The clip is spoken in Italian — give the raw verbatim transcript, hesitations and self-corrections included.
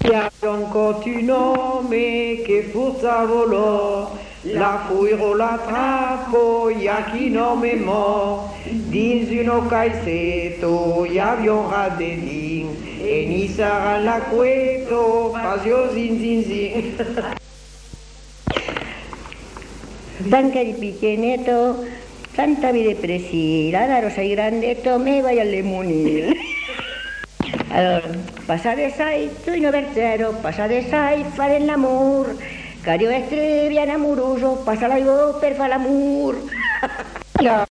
Ancora tu nome che forza volò, la fuiro la trappo, ya chi nome mo, dins uno caiseto, ya avion radedin, e ni sarà la cueto, pasio zin zin zin. Tanca di picchianetto, tanta vide presi, la da rosa grandetto, me vai alle munil. Allora, passate sai, tu in verzero, passate sai, fare l'amor, cario estre, viene amoroso, passa la io per fare l'amor.